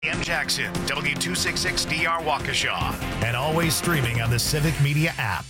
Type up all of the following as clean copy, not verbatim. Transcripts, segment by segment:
M. Jackson, W266DR Waukesha, and always streaming on the Civic Media app.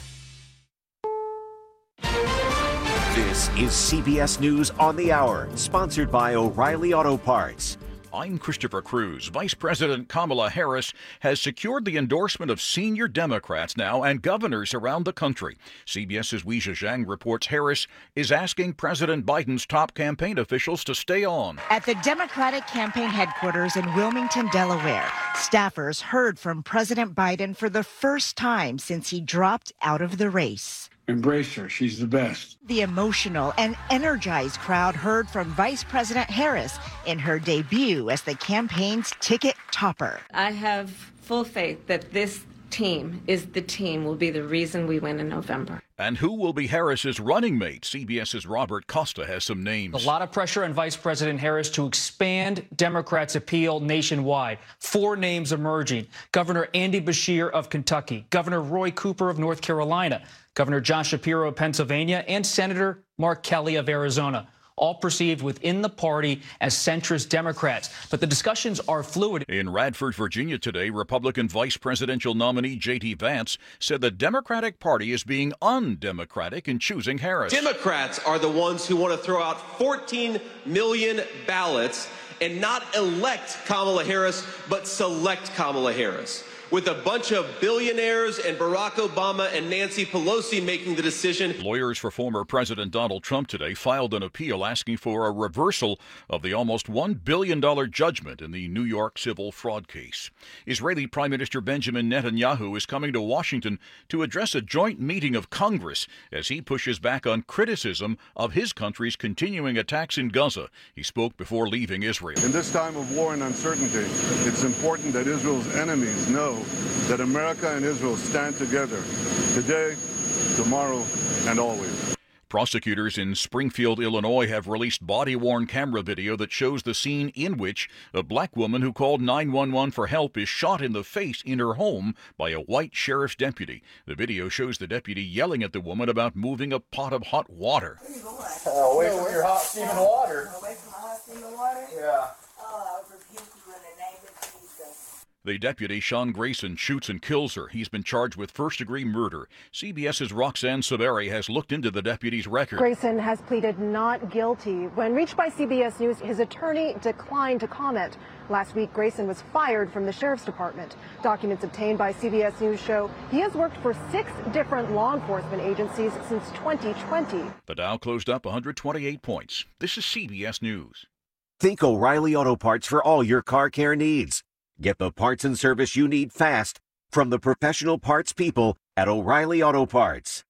This is CBS News on the Hour, sponsored by O'Reilly Auto Parts. I'm Christopher Cruz. Vice President Kamala Harris has secured the endorsement of senior Democrats now and governors around the country. CBS's Weijia Zhang reports Harris is asking President Biden's top campaign officials to stay on. At the Democratic campaign headquarters in Wilmington, Delaware, staffers heard from President Biden for the first time since he dropped out of the race. Embrace her. She's the best. The emotional and energized crowd heard from Vice President Harris in her debut as the campaign's ticket topper. I have full faith that this team will be the reason we win in November. And who will be Harris's running mate? CBS's Robert Costa has some names. A lot of pressure on Vice President Harris to expand Democrats' appeal nationwide. 4 names emerging. Governor Andy Beshear of Kentucky, Governor Roy Cooper of North Carolina, Governor Josh Shapiro of Pennsylvania, and Senator Mark Kelly of Arizona, all perceived within the party as centrist Democrats. But the discussions are fluid. In Radford, Virginia today, Republican vice presidential nominee J.D. Vance said the Democratic Party is being undemocratic in choosing Harris. Democrats are the ones who want to throw out 14 million ballots and not elect Kamala Harris, but select Kamala Harris, with a bunch of billionaires and Barack Obama and Nancy Pelosi making the decision. Lawyers for former President Donald Trump today filed an appeal asking for a reversal of the almost $1 billion judgment in the New York civil fraud case. Israeli Prime Minister Benjamin Netanyahu is coming to Washington to address a joint meeting of Congress as he pushes back on criticism of his country's continuing attacks in Gaza. He spoke before leaving Israel. In this time of war and uncertainty, it's important that Israel's enemies know that America and Israel stand together today, tomorrow, and always. Prosecutors in Springfield, Illinois have released body-worn camera video that shows the scene in which a black woman who called 911 for help is shot in the face in her home by a white sheriff's deputy. The video shows the deputy yelling at the woman about moving a pot of hot water. Away from your hot steaming water. Away from the hot steaming water? Yeah. Oh, I rebuke you in the name of Jesus. The deputy, Sean Grayson, shoots and kills her. He's been charged with first-degree murder. CBS's Roxanne Saberi has looked into the deputy's record. Grayson has pleaded not guilty. When reached by CBS News, his attorney declined to comment. Last week, Grayson was fired from the sheriff's department. Documents obtained by CBS News show he has worked for 6 different law enforcement agencies since 2020. The Dow closed up 128 points. This is CBS News. Think O'Reilly Auto Parts for all your car care needs. Get the parts and service you need fast from the professional parts people at O'Reilly Auto Parts.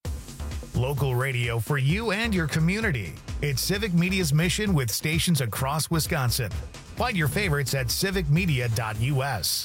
Local radio for you and your community. It's Civic Media's mission with stations across Wisconsin. Find your favorites at civicmedia.us.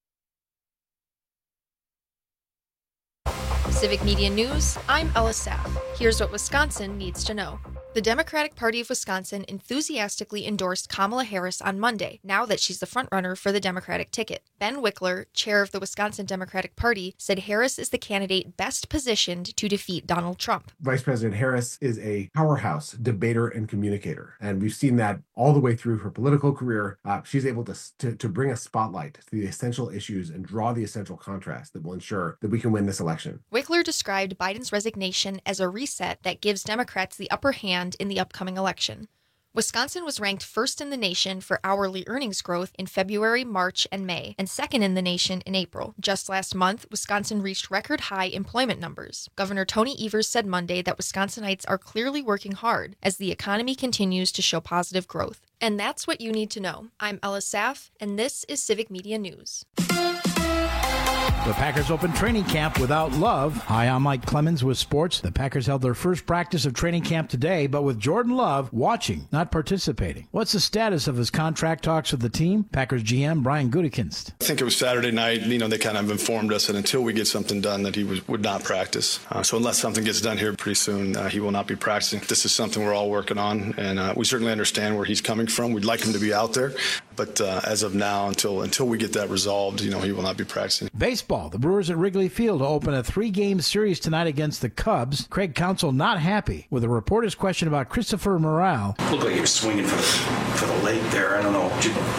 Civic Media News, I'm Ella Saff. Here's what Wisconsin needs to know. The Democratic Party of Wisconsin enthusiastically endorsed Kamala Harris on Monday, now that she's the frontrunner for the Democratic ticket. Ben Wickler, chair of the Wisconsin Democratic Party, said Harris is the candidate best positioned to defeat Donald Trump. Vice President Harris is a powerhouse debater and communicator, and we've seen that all the way through her political career. She's able to bring a spotlight to the essential issues and draw the essential contrast that will ensure that we can win this election. Wickler described Biden's resignation as a reset that gives Democrats the upper hand in the upcoming election. Wisconsin was ranked first in the nation for hourly earnings growth in February, March, and May, and second in the nation in April. Just last month, Wisconsin reached record high employment numbers. Governor Tony Evers said Monday that Wisconsinites are clearly working hard as the economy continues to show positive growth. And that's what you need to know. I'm Ella Saff, and this is Civic Media News. The Packers opened training camp without Love. Hi, I'm Mike Clemens with sports. The Packers held their first practice of training camp today, but with Jordan Love watching, not participating. What's the status of his contract talks with the team? Packers GM Brian Gutekunst. I think it was Saturday night. They kind of informed us that until we get something done that he would not practice. So unless something gets done here pretty soon, he will not be practicing. This is something we're all working on, and we certainly understand where he's coming from. We'd like him to be out there, but as of now, until we get that resolved, he will not be practicing. Baseball. The Brewers at Wrigley Field open a 3-game series tonight against the Cubs. Craig Counsell not happy with a reporter's question about Christopher Morale. Looked like he was swinging for the leg there. I don't know.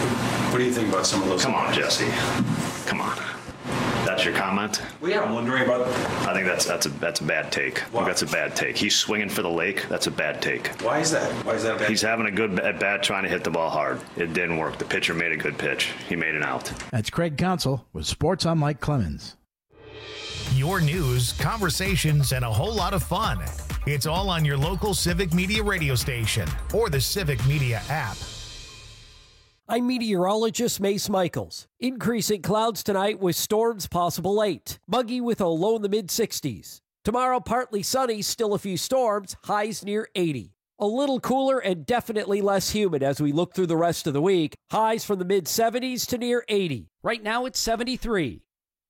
What do you think about some of those? Come on, Jesse. Come on. That's your comment? Well, yeah, I'm wondering about. I think that's a bad take. Why? That's a bad take. He's swinging for the lake. That's a bad take. Why is that? Why is that a bad? He's having a good at bat, trying to hit the ball hard. It didn't work. The pitcher made a good pitch. He made an out. That's Craig Counsell with Sports on Mike Clemens. Your news, conversations, and a whole lot of fun. It's all on your local Civic Media radio station or the Civic Media app. I'm meteorologist Mace Michaels. Increasing clouds tonight with storms possible late. Muggy with a low in the mid-60s. Tomorrow, partly sunny, still a few storms, highs near 80. A little cooler and definitely less humid as we look through the rest of the week. Highs from the mid-70s to near 80. Right now, it's 73.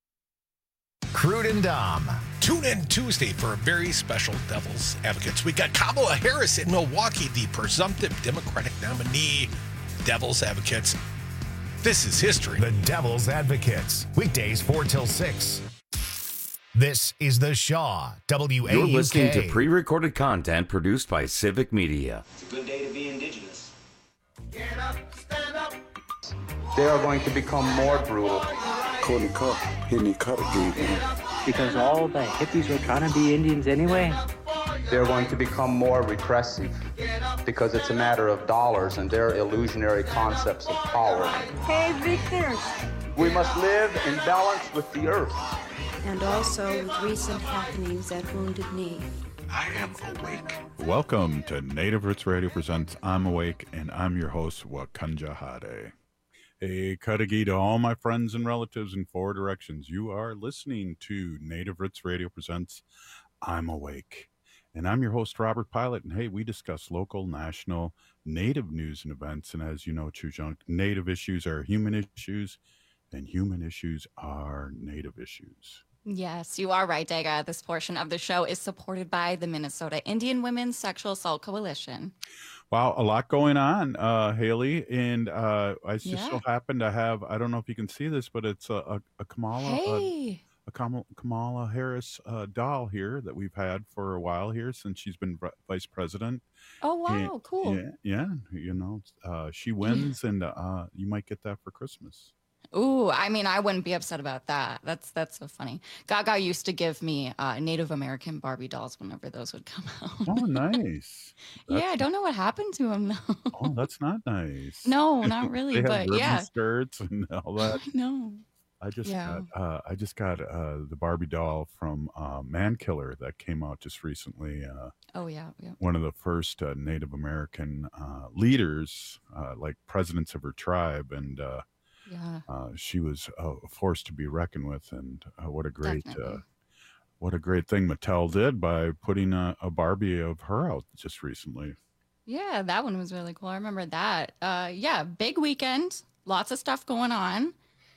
Crude and Dom. Tune in Tuesday for a very special Devil's Advocates. We got Kamala Harris in Milwaukee, the presumptive Democratic nominee. Devil's Advocates. This is history. The Devil's Advocates. Weekdays 4 till 6. This is the Shaw, WAUK. You're listening to pre-recorded content produced by Civic Media. It's a good day to be indigenous. Get up, stand up. They are going to become more brutal. Cody Cup, hitting Cutter gate, man. Because all the hippies were trying to be Indians anyway. They're going to become more repressive because it's a matter of dollars and their illusionary concepts of power. Hey, Victor. We must live in balance with the earth. And also with recent happenings at Wounded Knee. I am awake. Welcome to Native Roots Radio presents I'm Awake, and I'm your host, Wakanja Hade. Hey, Cudagy to all my friends and relatives in 4 directions. You are listening to Native Roots Radio presents I'm Awake. And I'm your host, Robert Pilot. And hey, we discuss local, national, Native news and events. And as you know, Chujunk, Native issues are human issues, and human issues are Native issues. Yes, you are right, Daga. This portion of the show is supported by the Minnesota Indian Women's Sexual Assault Coalition. Wow, a lot going on, Haley. And I just so happen to have, I don't know if you can see this, but it's a Kamala. Hey. Kamala Harris doll here that we've had for a while here since she's been vice president. Oh, wow. Cool. Yeah. You know, she wins and you might get that for Christmas. Ooh, I mean, I wouldn't be upset about that. That's so funny. Gaga used to give me Native American Barbie dolls whenever those would come out. Oh, nice. Yeah, I don't know what happened to them though. Oh, that's not nice. No, not really, but yeah. Skirts and all that. No. I just got the Barbie doll from Man Killer that came out just recently. Oh yeah. One of the first Native American leaders, like presidents of her tribe, and she was a force to be reckoned with. And what a great thing Mattel did by putting a Barbie of her out just recently. Yeah, that one was really cool. I remember that. Yeah, big weekend, lots of stuff going on.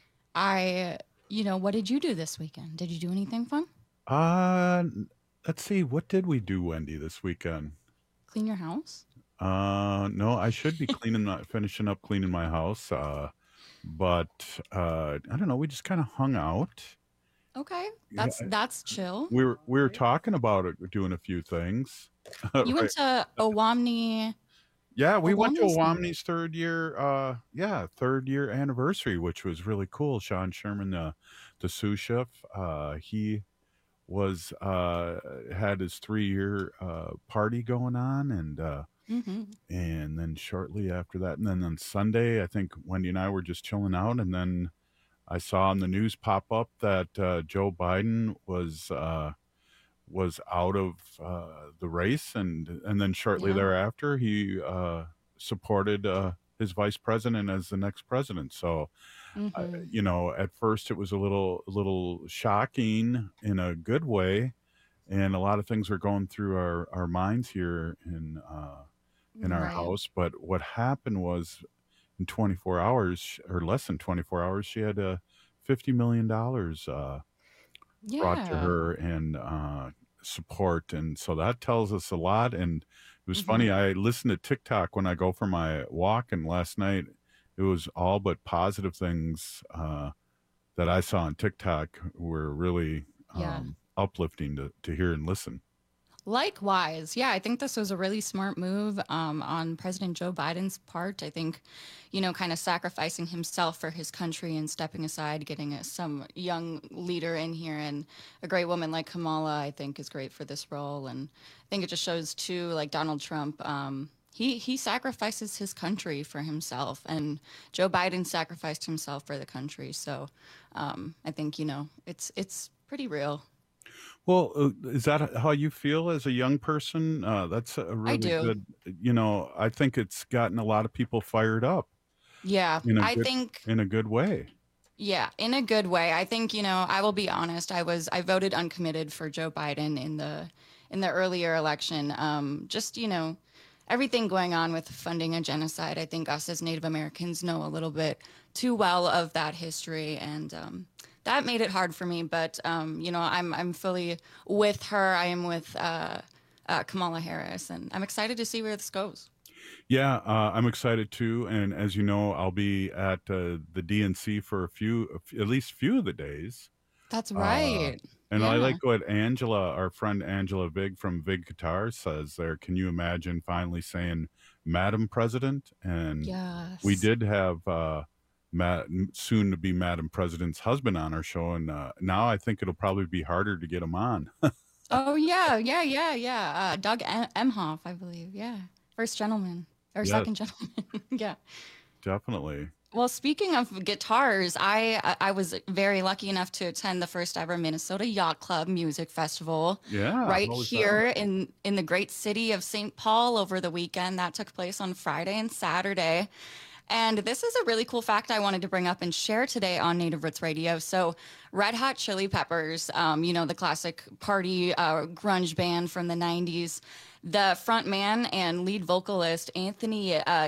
What did you do this weekend? Did you do anything fun? Let's see. What did we do, Wendy, this weekend? Clean your house? No, I should be finishing up cleaning my house. But I don't know. We just kind of hung out. Okay. That's chill. We were talking about doing a few things. You went to Owamni. Yeah, we went to Owamni's third year anniversary, which was really cool. Sean Sherman, the sous chef, he was had his 3-year party going on, and and then shortly after that, and then on Sunday, I think Wendy and I were just chilling out, and then I saw on the news pop up that Joe Biden was out of the race, and then shortly thereafter he supported his vice president as the next president. So at first it was a little shocking in a good way, and a lot of things were going through our minds here in our house. But what happened was, in 24 hours or less than 24 hours, she had $50 million brought to her, and support. And so that tells us a lot. And it was funny. I listen to TikTok when I go for my walk, and last night it was all but positive things that I saw on TikTok were really uplifting to hear and listen. Likewise. Yeah, I think this was a really smart move on President Joe Biden's part. I think, kind of sacrificing himself for his country and stepping aside, getting some young leader in here, and a great woman like Kamala, I think, is great for this role. And I think it just shows, too, like Donald Trump, he sacrifices his country for himself, and Joe Biden sacrificed himself for the country. So I think, it's pretty real. Well, is that how you feel as a young person? That's a really good, I think it's gotten a lot of people fired up. Yeah, I think in a good way. Yeah, in a good way. I think, I will be honest. I voted uncommitted for Joe Biden in the earlier election. Just, everything going on with funding a genocide. I think us as Native Americans know a little bit too well of that history, and that made it hard for me, but I'm fully with her. I am with Kamala Harris, and I'm excited to see where this goes. Yeah, I'm excited too. And as you know, I'll be at the DNC for at least a few of the days. That's right. And I like what our friend Angela Vig from Vig Guitar says there. Can you imagine finally saying, Madam President? And we did have soon to be Madam President's husband on our show, and now I think it'll probably be harder to get him on. Oh yeah. Doug Emhoff, I believe. Yeah, first gentleman or second gentleman. Yeah, definitely. Well, speaking of guitars, I was very lucky enough to attend the first ever Minnesota Yacht Club Music Festival. Yeah, right here in the great city of St. Paul over the weekend. That took place on Friday and Saturday. And this is a really cool fact I wanted to bring up and share today on Native Roots Radio. So Red Hot Chili Peppers, the classic party grunge band from the 90s, the front man and lead vocalist, Anthony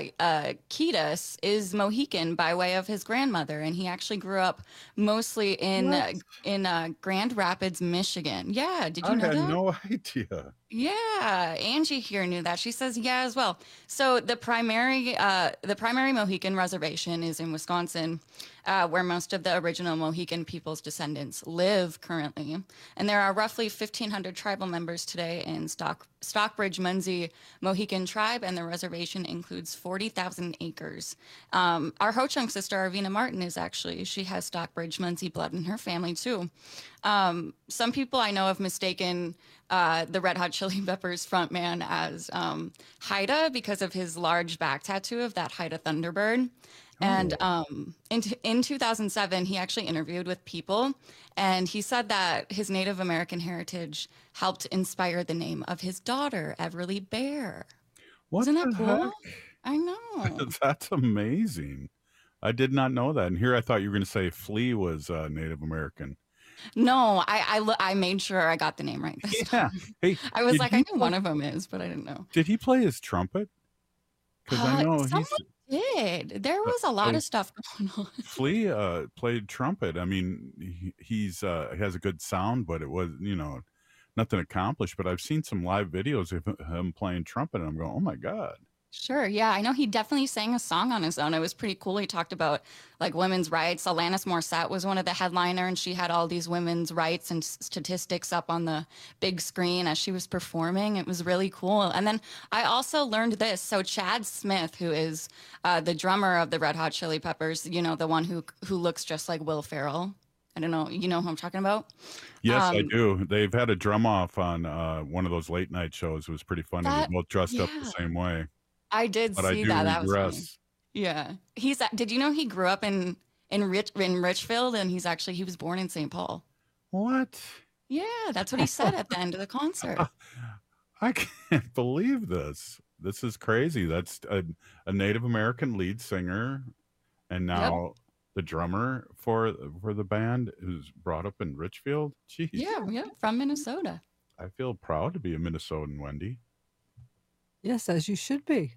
Kiedis, is Mohican by way of his grandmother. And he actually grew up mostly in Grand Rapids, Michigan. Yeah, did you know that? I had no idea. Yeah, Angie here knew that. She says yeah as well. So the primary Mohican reservation is in Wisconsin, where most of the original Mohican people's descendants live currently. And there are roughly 1,500 tribal members today in Stockbridge Munsee Mohican tribe, and the reservation includes 40,000 acres. Our Ho-Chunk sister, Arvina Martin, she has Stockbridge Munsee blood in her family too. Some people I know have mistaken the Red Hot Chili Peppers frontman as Haida because of his large back tattoo of that Haida Thunderbird. And in 2007, he actually interviewed with People, and he said that his Native American heritage helped inspire the name of his daughter, Everly Bear. Isn't that cool? Heck? I know. That's amazing. I did not know that. And here I thought you were going to say Flea was Native American. No, I made sure I got the name right this time. Hey, I was like, I know one of them is, but I didn't know. Did he play his trumpet? Because I know someone did. There was a lot of stuff going on. Flea played trumpet. I mean, he has a good sound, but it was, nothing accomplished. But I've seen some live videos of him playing trumpet, and I'm going, oh my God. Sure. Yeah, I know he definitely sang a song on his own. It was pretty cool. He talked about like women's rights. Alanis Morissette was one of the headliner, and she had all these women's rights and statistics up on the big screen as she was performing. It was really cool. And then I also learned this. So Chad Smith, who is the drummer of the Red Hot Chili Peppers, the one who looks just like Will Ferrell. I don't know. You know who I'm talking about? Yes, I do. They've had a drum off on one of those late night shows. It was pretty funny. They're both dressed up the same way. I did see that. That was funny. Yeah. Did you know he grew up in Richfield, and he was born in St. Paul? What? Yeah, that's what he said at the end of the concert. I can't believe this. This is crazy. That's a Native American lead singer, and now the drummer for the band who's brought up in Richfield. Jeez. Yeah, from Minnesota. I feel proud to be a Minnesotan, Wendy. Yes, as you should be.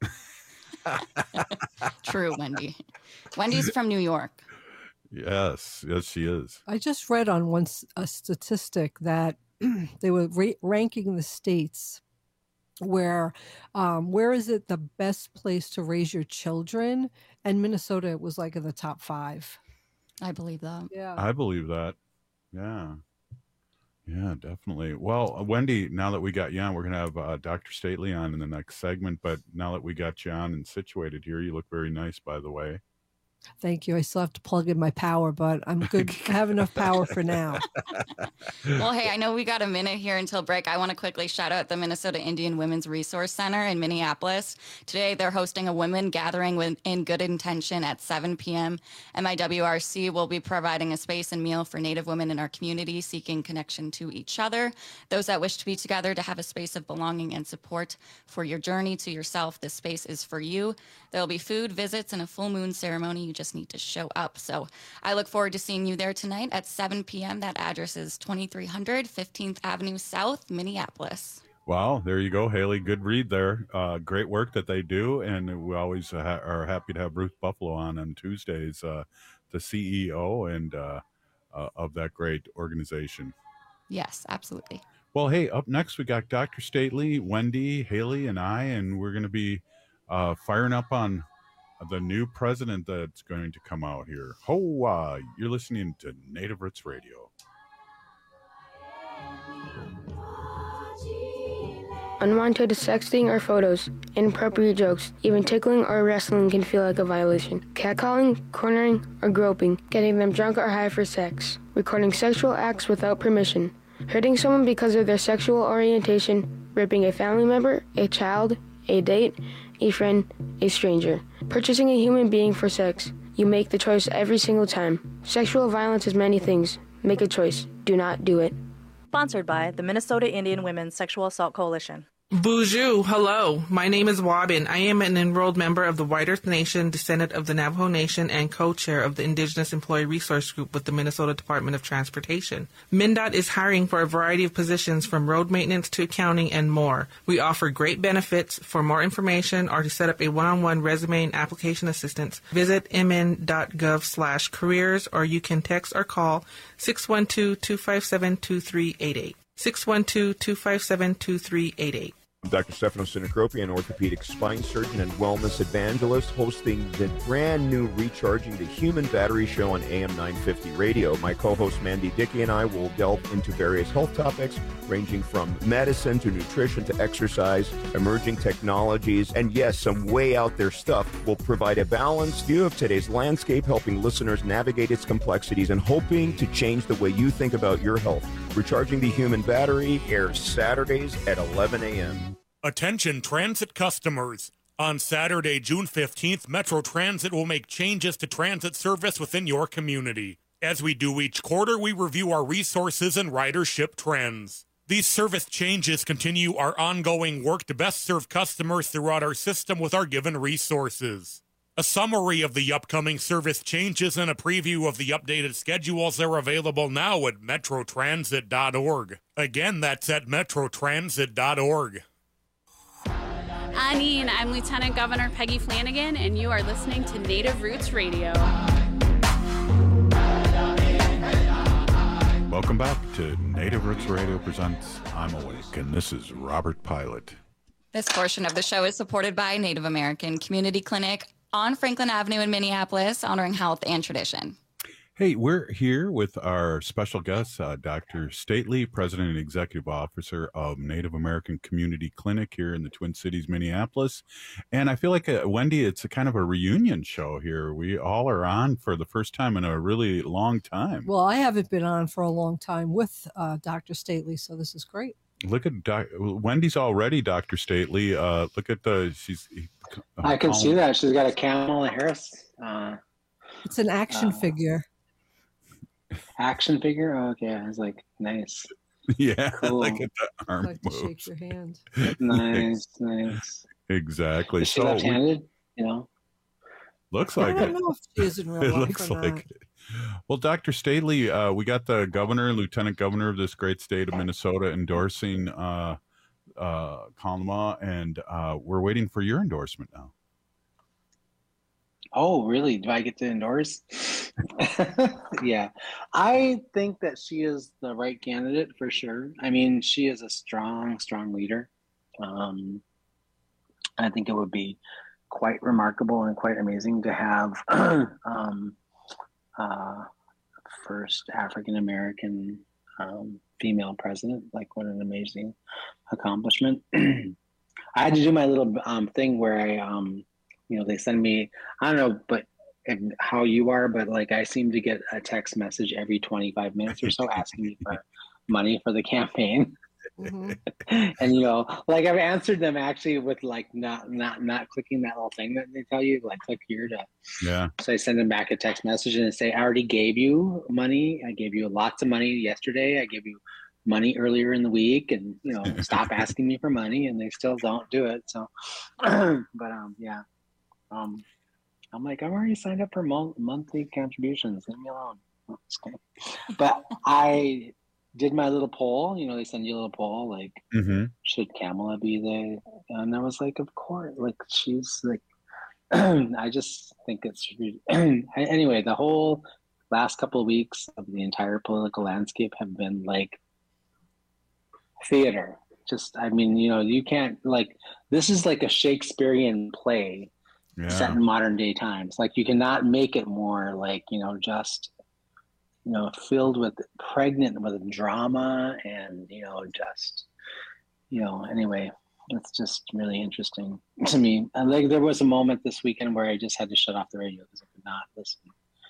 True, Wendy. Wendy's from New York. Yes, she is. I just read on a statistic that they were ranking the states where is it the best place to raise your children, and Minnesota was like in the top 5. I believe that. Yeah, I believe that. Yeah. Yeah, definitely. Well, Wendy, now that we got you on, we're going to have Dr. Stately on in the next segment. But now that we got you on and situated here, you look very nice, by the way. Thank you. I still have to plug in my power, but I'm good. I have enough power for now. Well, hey, I know we got a minute here until break. I want to quickly shout out the Minnesota Indian Women's Resource Center in Minneapolis. Today, they're hosting a women gathering in good intention at 7 p.m. MIWRC will be providing a space and meal for Native women in our community seeking connection to each other. Those that wish to be together to have a space of belonging and support for your journey to yourself, this space is for you. There will be food, visits, and a full moon ceremony. You just need to show up. So I look forward to seeing you there tonight at 7 p.m. That address is 2300 15th Avenue South, Minneapolis. Wow, there you go, Haley. Good read there. Great work that they do. And we always are happy to have Ruth Buffalo on Tuesdays, the CEO and of that great organization. Yes, absolutely. Well, hey, up next we got Dr. Stately, Wendy, Haley, and I, and we're going to be firing up on the new president that's going to come out here. Ho, you're listening to Native Roots Radio. Unwanted sexting or photos, inappropriate jokes, even tickling or wrestling can feel like a violation. Catcalling, cornering, or groping, getting them drunk or high for sex, recording sexual acts without permission, hurting someone because of their sexual orientation, raping a family member, a child, a date, a friend, a stranger, purchasing a human being for sex. You make the choice every single time. Sexual violence is many things. Make a choice. Do not do it. Sponsored by the Minnesota Indian Women's Sexual Assault Coalition. Bonjour, hello. My name is Wabin. I am an enrolled member of the White Earth Nation, descendant of the Navajo Nation, and co-chair of the Indigenous Employee Resource Group with the Minnesota Department of Transportation. MnDOT is hiring for a variety of positions from road maintenance to accounting and more. We offer great benefits. For more information or to set up a one-on-one resume and application assistance, visit mn.gov/careers, or you can text or call 612-257-2388. 612-257-2388. I'm Dr. Stefano Sinacropi, an orthopedic spine surgeon and wellness evangelist, hosting the brand new Recharging the Human Battery show on AM 950 radio. My co-host Mandy Dickey and I will delve into various health topics ranging from medicine to nutrition to exercise, emerging technologies, and yes, some way out there stuff. We'll provide a balanced view of today's landscape, helping listeners navigate its complexities and hoping to change the way you think about your health. Recharging the Human Battery airs Saturdays at 11 a.m. Attention transit customers. On Saturday, June 15th, Metro Transit will make changes to transit service within your community. As we do each quarter, we review our resources and ridership trends. These service changes continue our ongoing work to best serve customers throughout our system with our given resources. A summary of the upcoming service changes and a preview of the updated schedules are available now at metrotransit.org. Again, that's at metrotransit.org. Anine, I'm Lieutenant Governor Peggy Flanagan, and you are listening to Native Roots Radio. Welcome back to Native Roots Radio presents I'm Awake, and this is Robert Pilot. This portion of the show is supported by Native American Community Clinic on Franklin Avenue in Minneapolis, honoring health and tradition. Hey, we're here with our special guest, Dr. Stately, President and Executive Officer of Native American Community Clinic here in the Twin Cities, Minneapolis. And I feel like, Wendy, it's a kind of a reunion show here. We all are on for the first time in a really long time. Well, I haven't been on for a long time with Dr. Stately, so this is great. Look at Wendy's already, Dr. Stately. Look at she's. I can see that. She's got a Kamala Harris. It's an action figure. Action figure? Oh, okay. I was like, nice. Yeah. Cool. Look at the arm I'd like moves. to shake your hand. Nice, nice. Exactly. Is she left-handed? You know? Looks like I don't it. know if she is in real It life looks or like not. it. Well, Dr. Stately, we got the governor, lieutenant governor of this great state of Minnesota endorsing Kalma, and we're waiting for your endorsement now. Oh, really? Do I get to endorse? Yeah. I think that she is the right candidate for sure. I mean, she is a strong, strong leader. I think it would be quite remarkable and quite amazing to have first African-American female president. Like, what an amazing accomplishment. I had to do my little thing where I, they send me, I don't know, but how you are, but like I seem to get a text message every 25 minutes or so asking me for money for the campaign. Mm-hmm. And like I've answered them actually with like not clicking that little thing that they tell you, like click here to. Yeah. So I send them back a text message and say, I already gave you money. I gave you lots of money yesterday. I gave you money earlier in the week, and stop asking me for money, and they still don't do it. So, but yeah. I'm like, I'm already signed up for monthly contributions. Leave me alone. No, just kidding. But I did my little poll. They send you a little poll, like, should Kamala be the? And I was like, of course. Like, she's like, I just think it's anyway. The whole last couple of weeks of the entire political landscape have been like theater. Just, I mean, you can't, like, this is like a Shakespearean play. Yeah. Set in modern day times. Like, you cannot make it more like, just, filled with, pregnant with drama and, anyway, it's just really interesting to me. And like, there was a moment this weekend where I just had to shut off the radio because I could not listen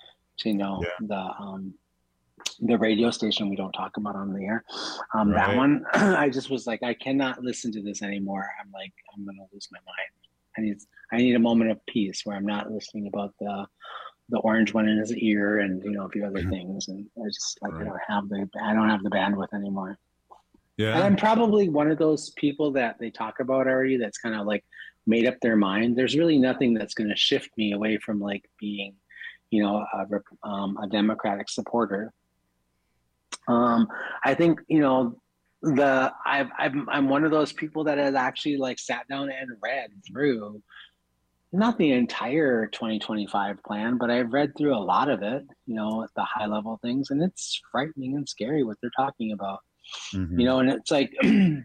to, the radio station we don't talk about on the air. Right. That one, I just was like, I cannot listen to this anymore. I'm like, I'm going to lose my mind. I need a moment of peace where I'm not listening about the orange one in his ear and a few other things, and I just like, right. I don't have the bandwidth anymore. Yeah, and I'm probably one of those people that they talk about already that's kind of like made up their mind. There's really nothing that's going to shift me away from like being, a Democratic supporter. I think I'm one of those people that has actually like sat down and read through not the entire 2025 plan, but I've read through a lot of it, the high level things, and it's frightening and scary what they're talking about. And it's like, and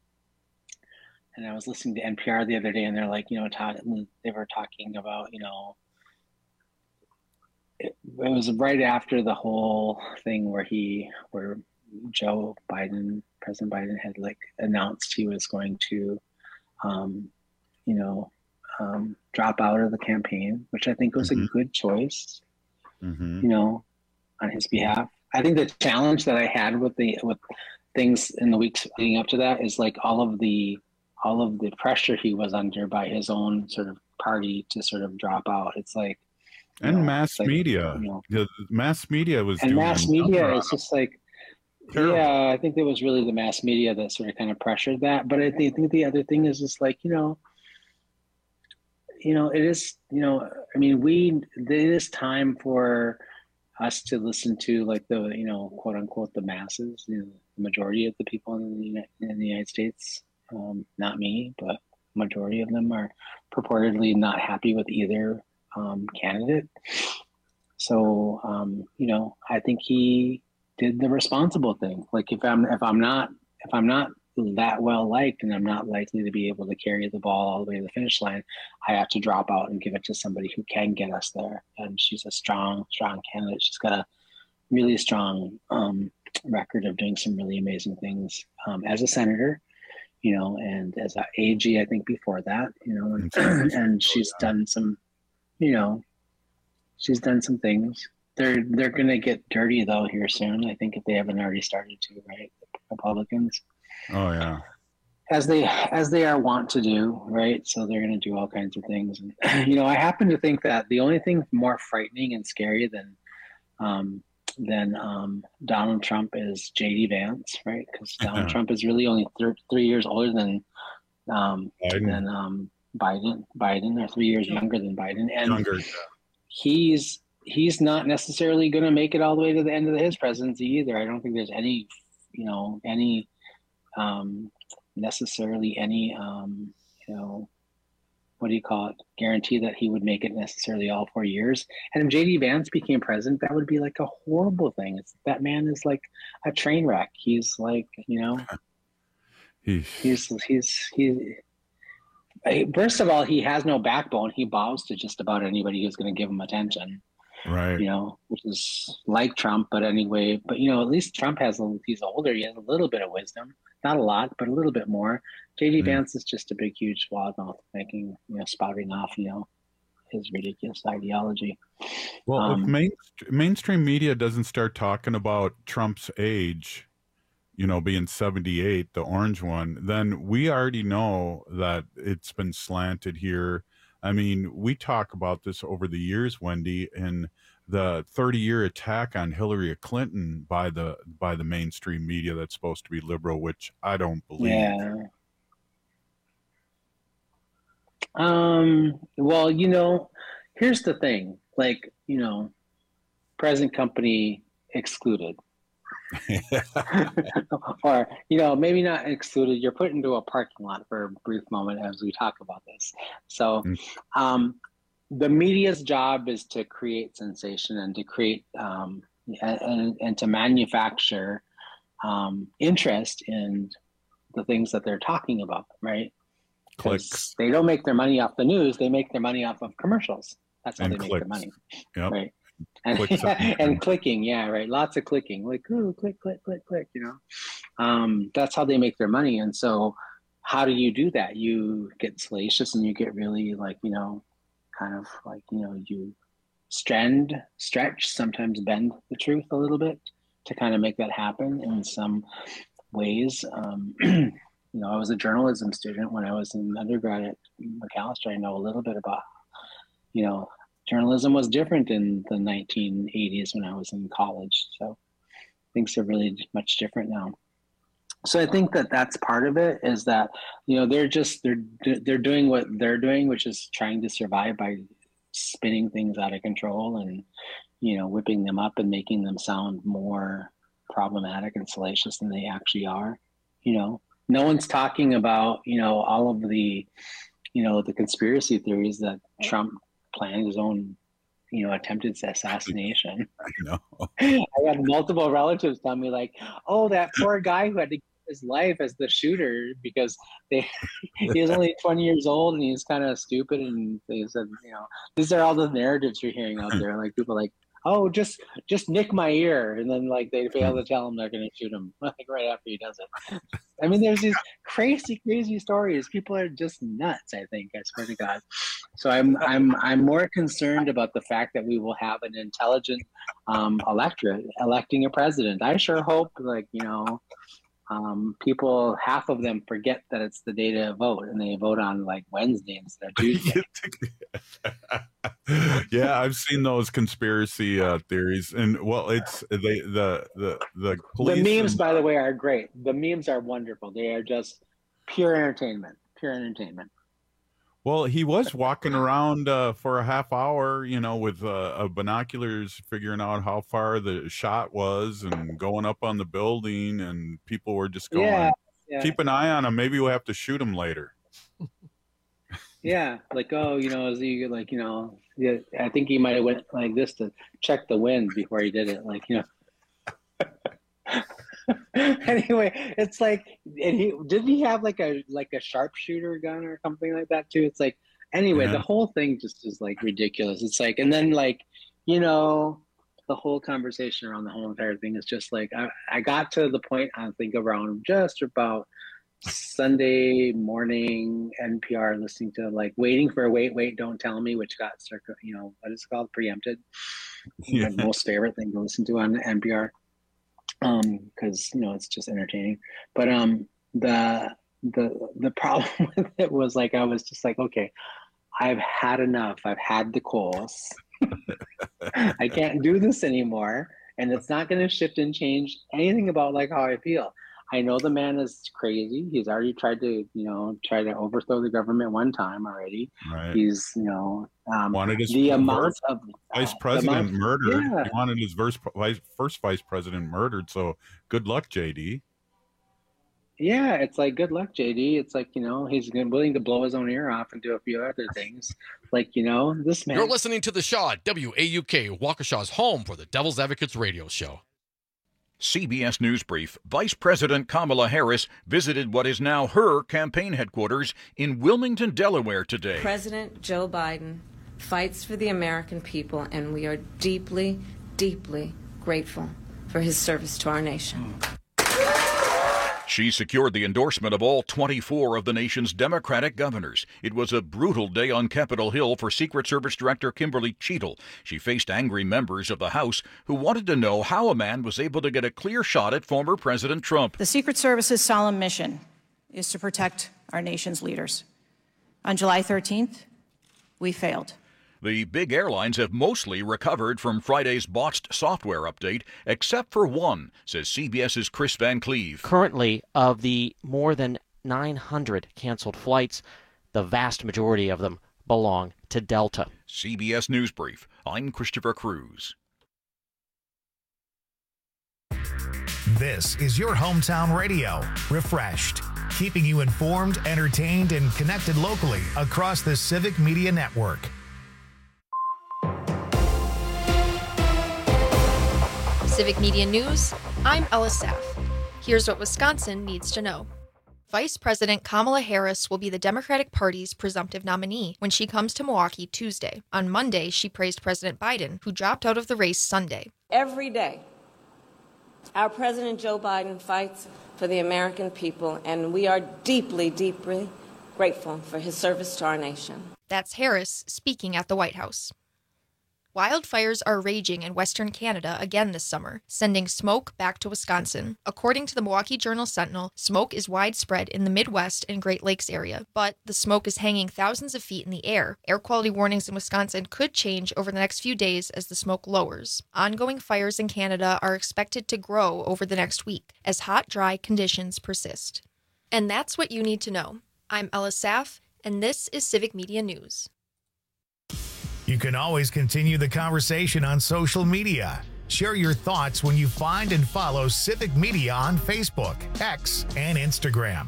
I was listening to NPR the other day, and they're like, they were talking about, it was right after the whole thing where Joe Biden, President Biden, had like announced he was going to, drop out of the campaign, which I think was a good choice, on his behalf. I think the challenge that I had with things in the weeks leading up to that is like all of the pressure he was under by his own sort of party to sort of drop out. It's like, and mass media, the mass media was, and mass media is just like, terrible. Yeah, I think it was really the mass media that sort of kind of pressured that. But I think the other thing is just like, it is, I mean, it is time for us to listen to like the, quote unquote, the masses, the majority of the people in the United States, not me, but majority of them are purportedly not happy with either candidate. So, I think he did the responsible thing. Like if I'm not that well liked and I'm not likely to be able to carry the ball all the way to the finish line, I have to drop out and give it to somebody who can get us there. And she's a strong candidate. She's got a really strong record of doing some really amazing things as a senator, and as an AG, I think before that, and she's done some, she's done some things. They're going to get dirty though here soon. I think if they haven't already started to, right? The Republicans. Oh yeah. As they are wont to do, right? So they're going to do all kinds of things. And, I happen to think that the only thing more frightening and scary than Donald Trump is J.D. Vance, right? Because Donald Trump is really only 3 years older than Biden. Biden, or 3 years younger than Biden, and he's not necessarily going to make it all the way to the end of his presidency either. I don't think there's any necessarily any what do you call it, guarantee that he would make it necessarily all 4 years. And if JD Vance became president, that would be like a horrible thing. That man is like a train wreck. He's like, he's first of all, he has no backbone. He bows to just about anybody who's going to give him attention. Right. You know, which is like Trump, but anyway, but at least Trump he's older. He has a little bit of wisdom, not a lot, but a little bit more. JD Vance is just a big, huge loudmouth making, spouting off, his ridiculous ideology. Well, if mainstream media doesn't start talking about Trump's age, being 78, the orange one, then we already know that it's been slanted here. I mean, we talk about this over the years, Wendy, and the 30-year attack on Hillary Clinton by the mainstream media that's supposed to be liberal, which I don't believe. Yeah. Well, here's the thing, present company excluded. Or, maybe not excluded. You're put into a parking lot for a brief moment as we talk about this. So, the media's job is to create sensation and to create and to manufacture interest in the things that they're talking about, right? Clicks. They don't make their money off the news; they make their money off of commercials. That's how they make their money, yep. Right? And clicking, yeah, right. Lots of clicking, like ooh, click, click, click, click. That's how they make their money. And so, how do you do that? You get salacious and you get really you stretch, sometimes bend the truth a little bit to kind of make that happen in some ways. I was a journalism student when I was in undergrad at Macalester. I know a little bit about, journalism was different in the 1980s when I was in college. So things are really much different now. So I think that that's part of it, is that, they're doing what they're doing, which is trying to survive by spinning things out of control and, whipping them up and making them sound more problematic and salacious than they actually are. No one's talking about, all of the, the conspiracy theories that Trump planned his own, attempted assassination. I know. I had multiple relatives tell me oh, that poor guy who had to give his life as the shooter because he was only 20 years old and he's kind of stupid. And they said, these are all the narratives you're hearing out there. People oh, just nick my ear. And then they fail to tell him they're going to shoot him right after he does it. I mean, there's these crazy stories. People are just nuts, I think, I swear to God. So I'm more concerned about the fact that we will have an intelligent electorate electing a president. I sure hope people, half of them forget that it's the day to vote and they vote on Wednesday instead of Tuesday. Yeah, I've seen those conspiracy theories, and it's the police. The memes, by the way, are great. The memes are wonderful. They are just pure entertainment. Well, he was walking around for a half hour, with binoculars, figuring out how far the shot was and going up on the building, and people were just going, keep an eye on him. Maybe we'll have to shoot him later. Yeah, is he yeah, I think he might have went like this to check the wind before he did it. Anyway, it's and didn't he have a sharpshooter gun or something like that too? It's anyway, The whole thing just is ridiculous. It's and then the whole conversation around the whole entire thing is just I got to the point, I think, around just about Sunday morning NPR, listening to waiting for Wait, Don't Tell Me, which got what is it called, preempted. My most favorite thing to listen to on NPR. Because it's just entertaining. But the problem with it was I was just okay, I've had enough. I've had the coals. I can't do this anymore, and it's not going to shift and change anything about how I feel. I know the man is crazy. He's already tried to overthrow the government one time already. Right. He's wanted his vice president murdered. Yeah. He wanted his first vice president murdered. So good luck, JD. Yeah, it's good luck, JD. It's he's willing to blow his own ear off and do a few other things. This man. You're listening to The Shaw, WAUK, Waukesha's home for the Devil's Advocates radio show. CBS News Brief. Vice President Kamala Harris visited what is now her campaign headquarters in Wilmington, Delaware today. President Joe Biden fights for the American people, and we are deeply, deeply grateful for his service to our nation. She secured the endorsement of all 24 of the nation's Democratic governors. It was a brutal day on Capitol Hill for Secret Service Director Kimberly Cheadle. She faced angry members of the House who wanted to know how a man was able to get a clear shot at former President Trump. The Secret Service's solemn mission is to protect our nation's leaders. On July 13th, we failed. The big airlines have mostly recovered from Friday's botched software update, except for one, says CBS's Chris Van Cleve. Currently, of the more than 900 canceled flights, the vast majority of them belong to Delta. CBS News Brief. I'm Christopher Cruz. This is your hometown radio, Refreshed, keeping you informed, entertained, and connected locally across the Civic Media Network. Civic Media News, I'm Ella Saff. Here's what Wisconsin needs to know. Vice President Kamala Harris will be the Democratic Party's presumptive nominee when she comes to Milwaukee Tuesday. On Monday, she praised President Biden, who dropped out of the race Sunday. Every day, our President Joe Biden fights for the American people, and we are deeply, deeply grateful for his service to our nation. That's Harris speaking at the White House. Wildfires are raging in Western Canada again this summer, sending smoke back to Wisconsin. According to the Milwaukee Journal-Sentinel, smoke is widespread in the Midwest and Great Lakes area, but the smoke is hanging thousands of feet in the air. Air quality warnings in Wisconsin could change over the next few days as the smoke lowers. Ongoing fires in Canada are expected to grow over the next week as hot, dry conditions persist. And that's what you need to know. I'm Ella Saff, and this is Civic Media News. You can always continue the conversation on social media. Share your thoughts when you find and follow Civic Media on Facebook, X, and Instagram.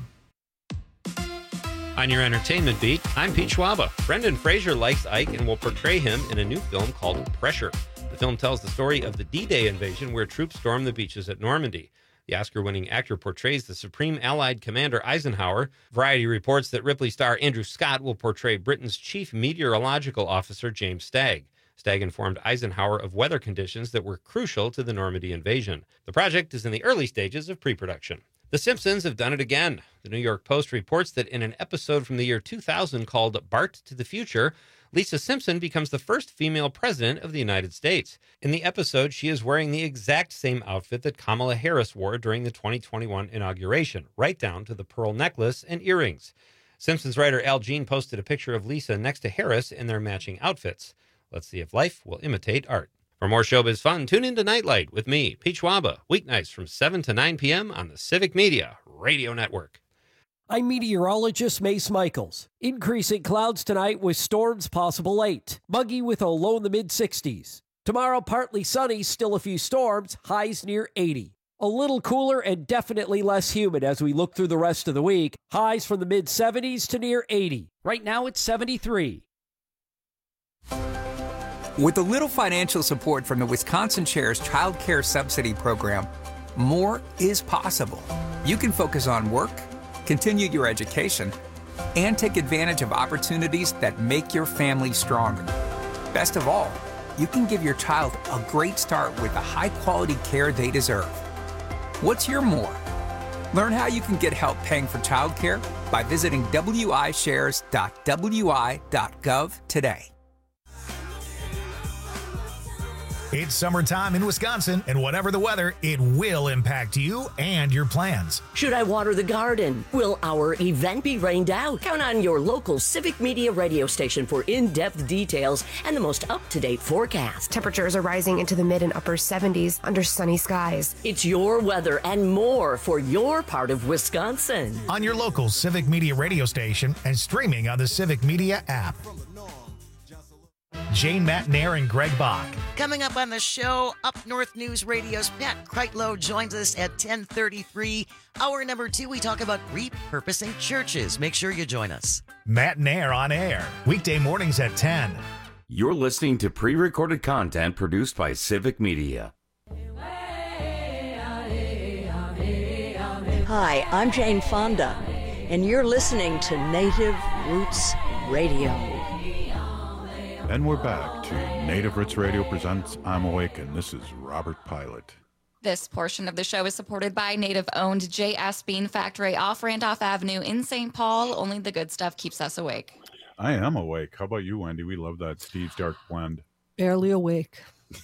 On your entertainment beat, I'm Pete Schwaba. Brendan Fraser likes Ike and will portray him in a new film called Pressure. The film tells the story of the D-Day invasion where troops stormed the beaches at Normandy. The Oscar-winning actor portrays the Supreme Allied Commander Eisenhower. Variety reports that Ripley star Andrew Scott will portray Britain's chief meteorological officer, James Stagg. Stagg informed Eisenhower of weather conditions that were crucial to the Normandy invasion. The project is in the early stages of pre-production. The Simpsons have done it again. The New York Post reports that in an episode from the year 2000 called Bart to the Future, Lisa Simpson becomes the first female president of the United States. In the episode, she is wearing the exact same outfit that Kamala Harris wore during the 2021 inauguration, right down to the pearl necklace and earrings. Simpsons writer Al Jean posted a picture of Lisa next to Harris in their matching outfits. Let's see if life will imitate art. For more showbiz fun, tune in to Nightlight with me, Pete Schwaba, weeknights from 7 to 9 p.m. on the Civic Media Radio Network. I'm meteorologist Mace Michaels. Increasing clouds tonight with storms possible late. Muggy with a low in the mid-60s. Tomorrow, partly sunny, still a few storms, highs near 80. A little cooler and definitely less humid as we look through the rest of the week. Highs from the mid-70s to near 80. Right now, it's 73. With a little financial support from the Wisconsin Chair's Child Care Subsidy Program, more is possible. You can focus on work, continue your education, and take advantage of opportunities that make your family stronger. Best of all, you can give your child a great start with the high-quality care they deserve. What's your more? Learn how you can get help paying for childcare by visiting wishares.wi.gov today. It's summertime in Wisconsin, and whatever the weather, it will impact you and your plans. Should I water the garden? Will our event be rained out? Count on your local Civic Media radio station for in-depth details and the most up-to-date forecast. Temperatures are rising into the mid and upper 70s under sunny skies. It's your weather and more for your part of Wisconsin. On your local Civic Media radio station and streaming on the Civic Media app. Jane Matnair and Greg Bach. Coming up on the show, Up North News Radio's Pat Kreitlow joins us at 10:33. Hour number 2, we talk about repurposing churches. Make sure you join us. Matnair on air, weekday mornings at 10. You're listening to pre-recorded content produced by Civic Media. Hi, I'm Jane Fonda, and you're listening to Native Roots Radio. And we're back to Native Roots Radio presents I'm Awake, and this is Robert Pilot. This portion of the show is supported by Native-owned J.S. Bean Factory off Randolph Avenue in St. Paul. Only the good stuff keeps us awake. I am awake. How about you, Wendy? We love that Steve's Dark Blend. Barely awake.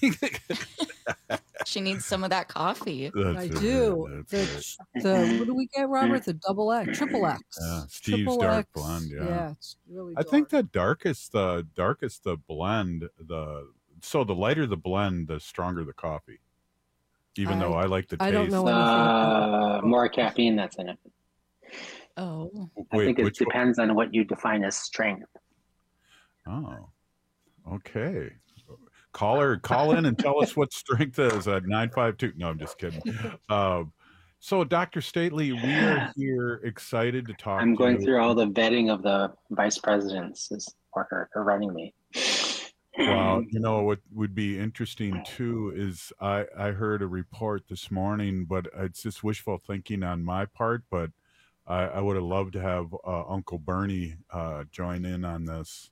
She needs some of that coffee. I do. The what do we get, Robert? The double X, triple X. Yeah, Steve's Triple Dark X. Blend. Yeah, it's really I think the darkest the blend, so the lighter the blend, the stronger the coffee. Even though I like the taste. I don't know anything. More caffeine that's in it. Oh. I think it depends on what you define as strength. Oh, okay. Call in and tell us what strength is at 952. No, I'm just kidding. So, Dr. Stately, we are here excited to talk. I'm going through all the vetting of the vice presidents for running me. Well, you know what would be interesting too is I heard a report this morning, but it's just wishful thinking on my part. But I would have loved to have Uncle Bernie join in on this.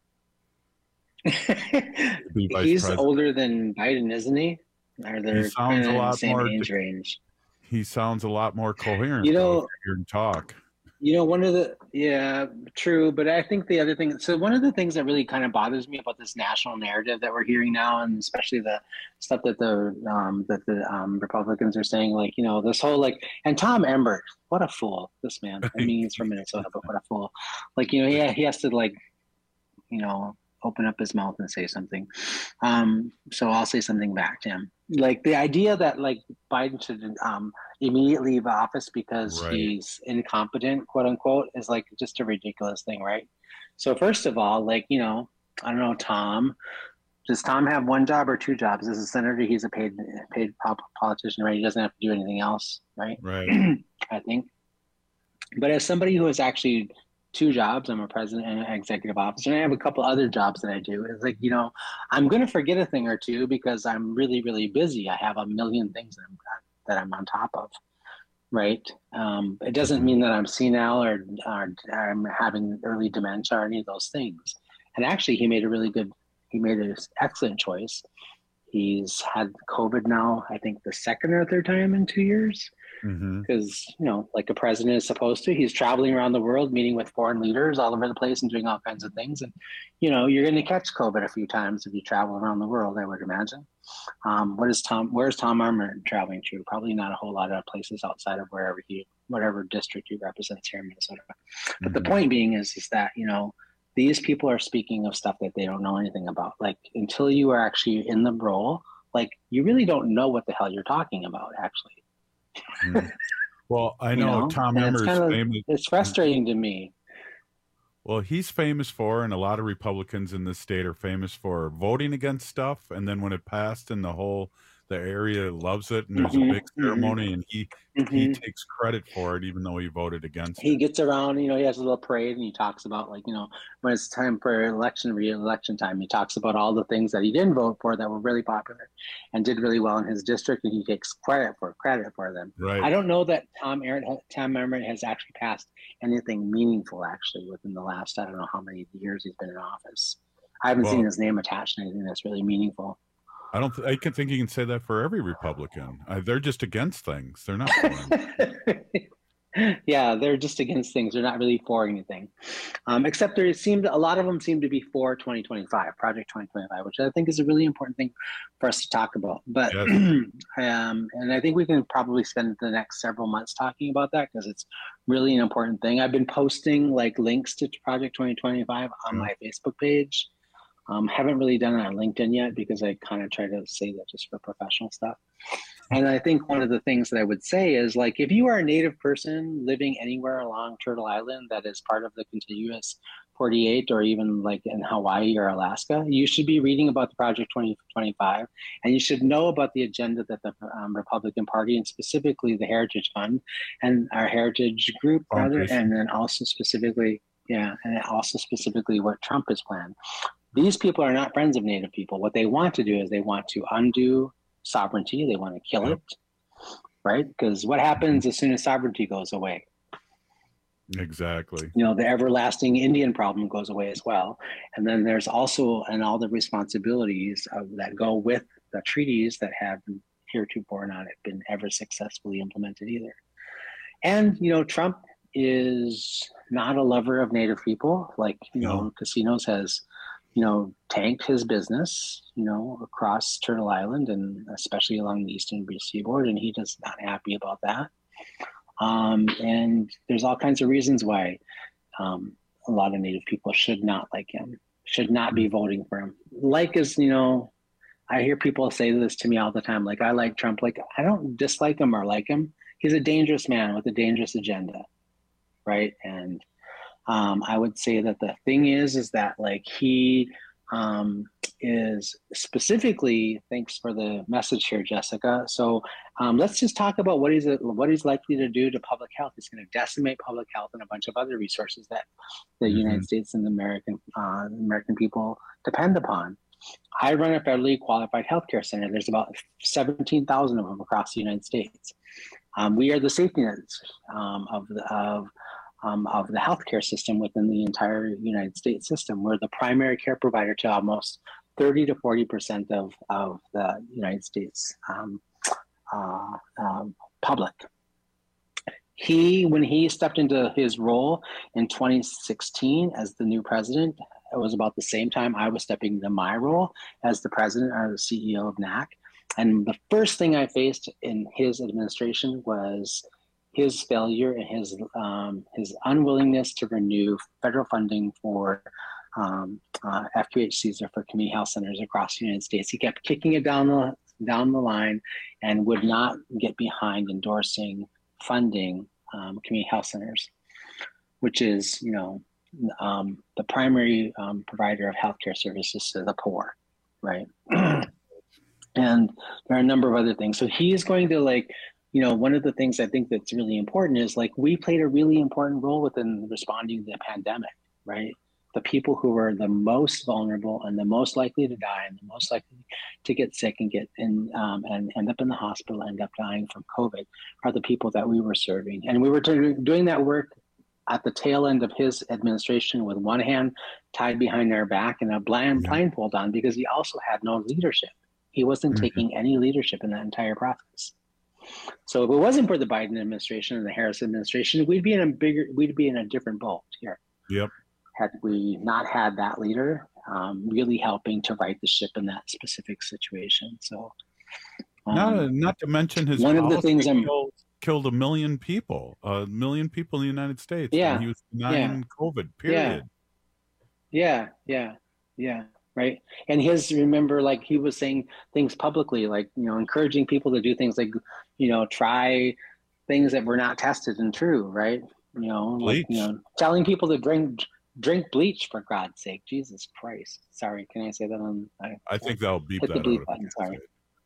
He's older than Biden, isn't he? Or they're kind of in the same age range. He sounds a lot more coherent. You know, hearing talk. You know, true. But I think the other thing, so one of the things that really kind of bothers me about this national narrative that we're hearing now, and especially the stuff that the Republicans are saying, like, you know, this whole and Tom Emmer, what a fool, this man. I mean, he's from Minnesota, but what a fool. Like, you know, he has to open up his mouth and say something. So I'll say something back to him. Like the idea that Biden should immediately leave office because he's incompetent, quote unquote, is just a ridiculous thing, right? So first of all, I don't know, Tom. Does Tom have one job or two jobs? As a senator, he's a paid politician, right? He doesn't have to do anything else, right? Right. I think. But as somebody who has actually two jobs, I'm a president and an executive officer, and I have a couple other jobs that I do. It's I'm going to forget a thing or two because I'm really, really busy. I have a million things that I'm on top of, right? It doesn't mean that I'm senile or I'm having early dementia or any of those things. And actually, he made an excellent choice. He's had COVID now, I think the second or third time in 2 years. Because, like a president is supposed to, he's traveling around the world, meeting with foreign leaders all over the place and doing all kinds of things. And, you're going to catch COVID a few times if you travel around the world, I would imagine. Where's Tom Emmer traveling to? Probably not a whole lot of places outside of whatever district he represents here in Minnesota. But the point being is that, these people are speaking of stuff that they don't know anything about. Until you are actually in the role, you really don't know what the hell you're talking about, actually. Well, I know Tom Emmer is famous. It's frustrating to me. Well, he's famous for, and a lot of Republicans in this state are famous for voting against stuff, and then when it passed and the area loves it, and there's a big ceremony, and he takes credit for it, even though he voted against it. He gets around, he has a little parade, and he talks about, when it's time for re-election time, he talks about all the things that he didn't vote for that were really popular and did really well in his district, and he takes credit for them. Right. I don't know that Tom Emmer has actually passed anything meaningful, actually, within the last, I don't know how many years he's been in office. I haven't seen his name attached to anything that's really meaningful. I can think you can say that for every Republican. They're just against things. They're not for them. Yeah, they're just against things. They're not really for anything. Except a lot of them seem to be for 2025, Project 2025, which I think is a really important thing for us to talk about. But and I think we can probably spend the next several months talking about that because it's really an important thing. I've been posting links to Project 2025 on my Facebook page. Haven't really done it on LinkedIn yet because I kind of try to say that just for professional stuff. And I think one of the things that I would say is if you are a Native person living anywhere along Turtle Island that is part of the contiguous 48 or even in Hawaii or Alaska, you should be reading about the Project 2025 and you should know about the agenda that the Republican Party and specifically the Heritage Fund and our Heritage Group, rather, and then also specifically what Trump has planned. These people are not friends of Native people. What they want to do is they want to undo sovereignty. They want to kill it, right? Because what happens as soon as sovereignty goes away? Exactly. You know, the everlasting Indian problem goes away as well. And then there's also all the responsibilities that go with the treaties that have heretofore not been ever successfully implemented either. And, you know, Trump is not a lover of Native people. Like, you know, Casinos has, you know, tanked his business, you know, across Turtle Island and especially along the eastern seaboard. And he is not happy about that. And there's all kinds of reasons why a lot of Native people should not like him, should not be voting for him. Like, is, you know, I hear people say this to me all the time. Like, I like Trump. Like, I don't dislike him or like him. He's a dangerous man with a dangerous agenda, right? And I would say that the thing is that like he is specifically, thanks for the message here, Jessica. So let's just talk about what he's likely to do to public health. He's going to decimate public health and a bunch of other resources that the United States and the American people depend upon. I run a federally qualified healthcare center. There's about 17,000 of them across the United States. We are the safety nets of the healthcare system within the entire United States system. We're the primary care provider to almost 30 to 40% of the United States public. When he stepped into his role in 2016 as the new president, it was about the same time I was stepping into my role as the president or the CEO of NAC. And the first thing I faced in his administration was his failure and his unwillingness to renew federal funding for FQHCs or for community health centers across the United States. He kept kicking it down the line and would not get behind endorsing funding community health centers, which is, you know, the primary provider of healthcare services to the poor, right? And there are a number of other things. So he is going to, like, you know, one of the things I think that's really important is, like, we played a really important role within responding to the pandemic, right? The people who are the most vulnerable and the most likely to die and the most likely to get sick and and end up in the hospital, end up dying from COVID, are the people that we were serving. And we were doing that work at the tail end of his administration with one hand tied behind our back and a blindfold on, because he also had no leadership. He wasn't taking any leadership in that entire process. So if it wasn't for the Biden administration and the Harris administration, we'd be in a different boat here. Yep. Had we not had that leader really helping to right the ship in that specific situation. So not to mention his one of the things killed 1 million people, 1 million people in the Unied States. Yeah. And he was denying COVID, period. Yeah. Right. And remember, like, he was saying things publicly, like, you know, encouraging people to do things like, you know, try things that were not tested and true. Right. You know, like, you know, telling people to drink bleach, for God's sake. Jesus Christ. Sorry. Can I say that on? I think they'll beep hit that the bleep out. button. Sorry.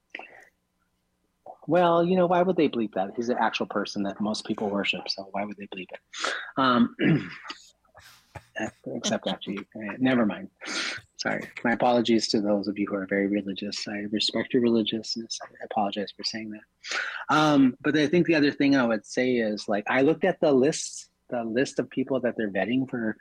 Well, you know, why would they bleep that? He's an actual person that most people worship. So why would they bleep it? Except after you. Never mind. Sorry. My apologies to those of you who are very religious. I respect your religiousness. I apologize for saying that. But I think the other thing I would say is, like, I looked at the list of people that they're vetting for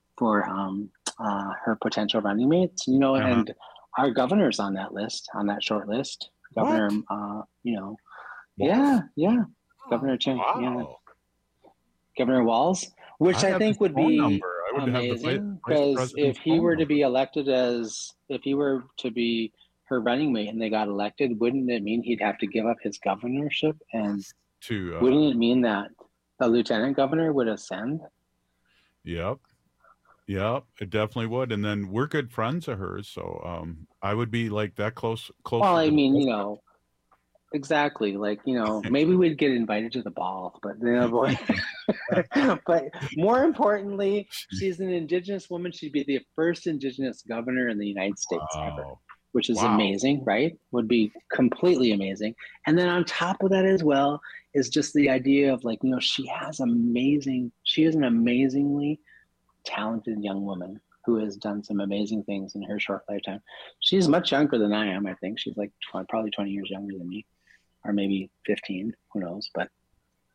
her potential running mates, you know, and our governor's on that list, on that short list. Governor, you know, Governor Chen, Governor Walz, which I think would be amazing, because if he were to be elected if he were to be her running mate and they got elected, wouldn't it mean he'd have to give up his governorship? And wouldn't it mean that the lieutenant governor would ascend? Yep, it definitely would. And then we're good friends of hers, so I would be like that close. Well, I mean, you know, exactly. Like, you know, maybe we'd get invited to the ball, but but more importantly, she's an Indigenous woman. She'd be the first Indigenous governor in the United States ever, which is amazing, right? Would be completely amazing. And then on top of that as well is just the idea of, like, you know, she is an amazingly talented young woman who has done some amazing things in her short lifetime. She's much younger than I am. I think she's like probably 20 years younger than me, or maybe 15, who knows, but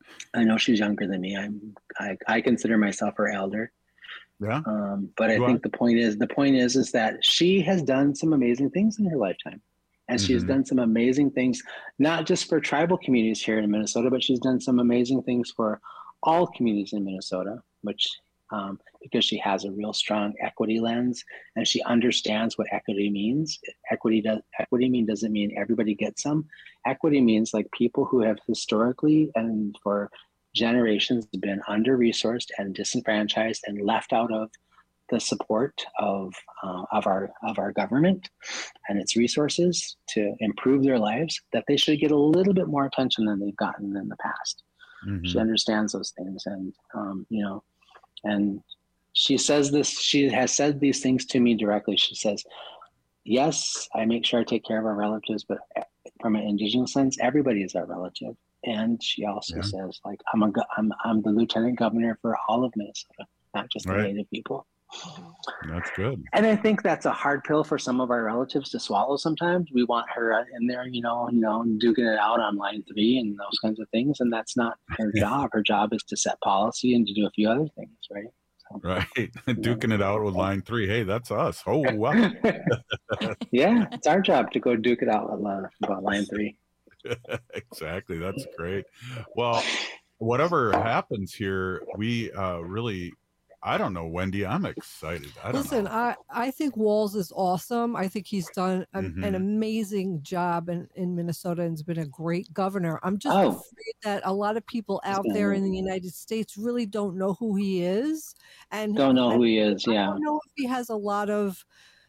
I know she's younger than me. I consider myself her elder. Yeah. But I think the point is that she has done some amazing things in her lifetime. And she's done some amazing things, not just for tribal communities here in Minnesota, but she's done some amazing things for all communities in Minnesota, which because she has a real strong equity lens and she understands what equity means. Equity doesn't mean everybody gets some. Equity means like people who have historically and for generations been under-resourced and disenfranchised and left out of the support of our government and its resources to improve their lives, that they should get a little bit more attention than they've gotten in the past. She understands those things, and and she says this. She has said these things to me directly. She says, "Yes, I make sure I take care of our relatives, but from an Indigenous sense, everybody is our relative." And she also says, like, I'm the lieutenant governor for all of Minnesota, not just the Native people. That's good. And I think that's a hard pill for some of our relatives to swallow sometimes. We want her in there, duking it out on line 3 and those kinds of things. And that's not her job. Her job is to set policy and to do a few other things, right? So, right. Duking it out with line 3. Hey, that's us. Oh, wow. Yeah, it's our job to go duke it out about line 3. Exactly. That's great. Well, whatever happens here, we really... I don't know, Wendy. I'm excited. I think Walz is awesome. I think he's done an amazing job in Minnesota and has been a great governor. I'm just afraid that a lot of people out there in the United States really don't know who he is. And don't know who he is, I don't know if he has a lot of,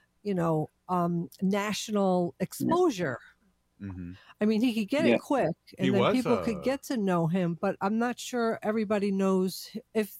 national exposure. I mean, he could get it quick, and then people could get to know him. But I'm not sure everybody knows. If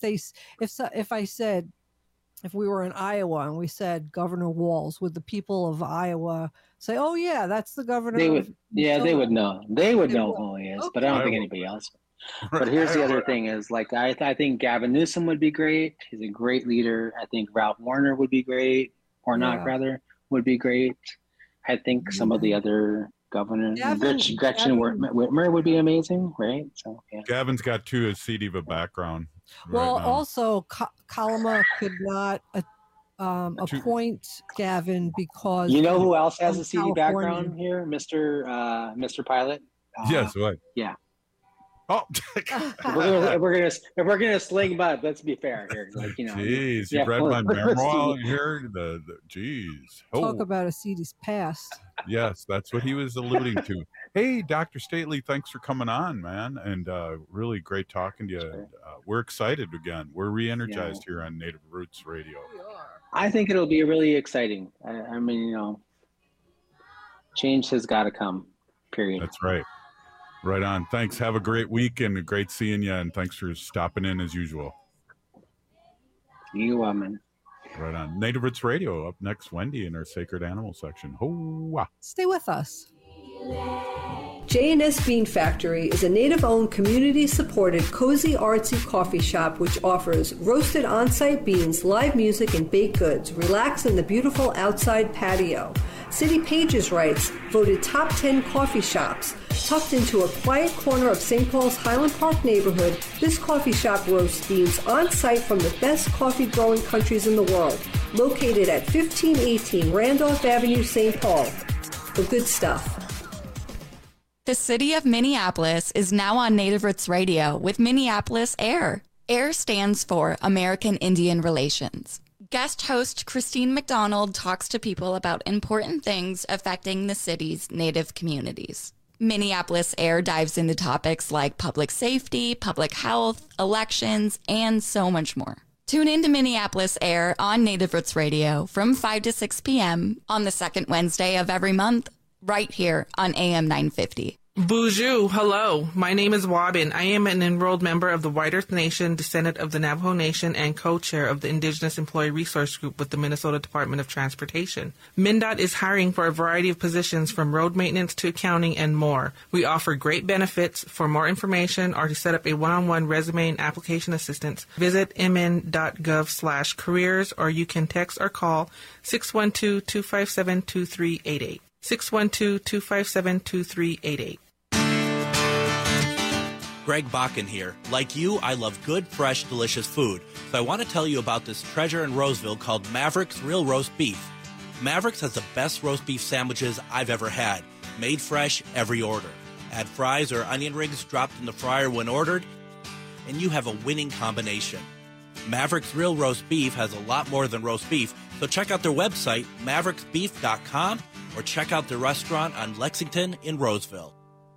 we were in Iowa and we said Governor Walz, would the people of Iowa say, "Oh yeah, that's the governor"? They would. They would know. They would know who he is, okay. But I don't think anybody else would. But here's the other thing: is like I think Gavin Newsom would be great. He's a great leader. I think Ralph Warner would be great, or not rather, would be great. I think some of the other governors, Gretchen Whitmer would be amazing, right? So Gavin's got too a seedy of a background. Well, also Kalama could not appoint Gavin because who else has a seedy background here, Mr. Pilot. Yes, what? Yeah. Oh, if we're gonna sling mud, let's be fair here. Jeez, you read my memoir here. Jeez. Talk about a seedy's past. Yes, that's what he was alluding to. Hey, Dr. Stately, thanks for coming on, man, and really great talking to you. We're excited again. We're re-energized here on Native Roots Radio. I think it'll be really exciting. I mean, change has got to come. Period. That's right. Right on. Thanks. Have a great week and great seeing you. And thanks for stopping in as usual. You woman. Right on. Native Roots Radio. Up next, Wendy in our Sacred Animal section. Ho-wah. Stay with us. J&S Bean Factory is a native-owned, community-supported, cozy, artsy coffee shop which offers roasted on-site beans, live music, and baked goods. Relax in the beautiful outside patio. City Pages writes, voted top 10 coffee shops. Tucked into a quiet corner of St. Paul's Highland Park neighborhood, this coffee shop roasts beans on-site from the best coffee-growing countries in the world. Located at 1518 Randolph Avenue, St. Paul. The good stuff. The city of Minneapolis is now on Native Roots Radio with Minneapolis AIR. AIR stands for American Indian Relations. Guest host Christine McDonald talks to people about important things affecting the city's Native communities. Minneapolis AIR dives into topics like public safety, public health, elections, and so much more. Tune in to Minneapolis AIR on Native Roots Radio from 5 to 6 p.m. on the second Wednesday of every month, right here on AM 950. Bonjour, hello. My name is Wabin. I am an enrolled member of the White Earth Nation, descendant of the Navajo Nation, and co-chair of the Indigenous Employee Resource Group with the Minnesota Department of Transportation. MnDOT is hiring for a variety of positions from road maintenance to accounting and more. We offer great benefits. For more information or to set up a one-on-one resume and application assistance, visit mn.gov/careers, or you can text or call 612-257-2388. 612-257-2388. Greg Bakken here. Like you, I love good, fresh, delicious food. So I want to tell you about this treasure in Roseville called Maverick's Real Roast Beef. Maverick's has the best roast beef sandwiches I've ever had. Made fresh every order. Add fries or onion rings dropped in the fryer when ordered, and you have a winning combination. Maverick's Real Roast Beef has a lot more than roast beef, so check out their website, mavericksbeef.com, or check out their restaurant on Lexington in Roseville.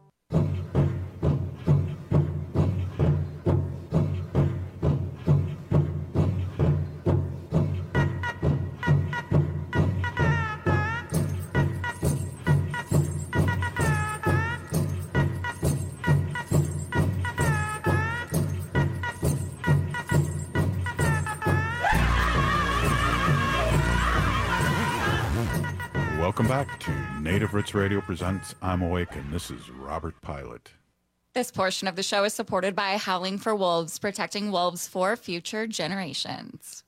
Welcome back to Native Roots Radio presents I'm Awake, and this is Robert Pilot. This portion of the show is supported by Howling for Wolves, protecting wolves for future generations.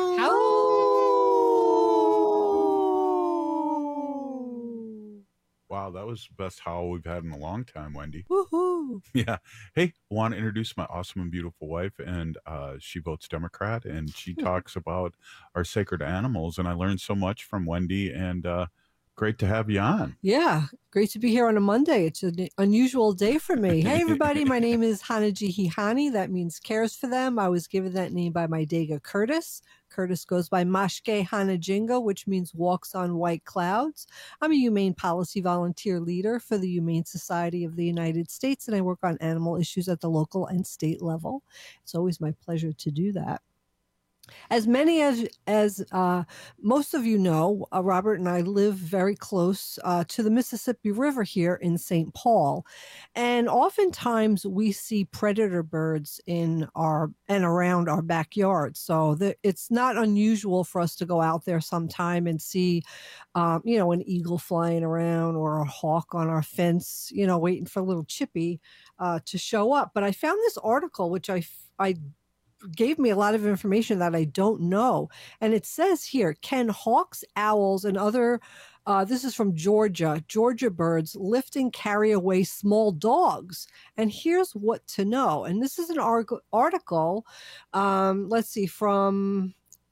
Wow, that was the best howl we've had in a long time, Wendy. Woohoo! Yeah. Hey, I want to introduce my awesome and beautiful wife, and she votes Democrat, and she talks about our sacred animals, and I learned so much from Wendy, and great to have you on. Yeah, great to be here on a Monday. It's an unusual day for me. Hey, everybody, my name is Hanaji Hihani. That means cares for them. I was given that name by my Dega Curtis. Curtis goes by Mashke Hanajinga, which means walks on white clouds. I'm a humane policy volunteer leader for the Humane Society of the United States, and I work on animal issues at the local and state level. It's always my pleasure to do that. As many as most of you know, Robert and I live very close to the Mississippi River here in St. Paul. And oftentimes we see predator birds in our and around our backyard. So it's not unusual for us to go out there sometime and see, an eagle flying around or a hawk on our fence, waiting for a little chippy to show up. But I found this article, which I gave me a lot of information that I don't know. And it says here, can hawks, owls, and other, this is from Georgia birds lift and carry away small dogs? And here's what to know. And this is an article, let's see, from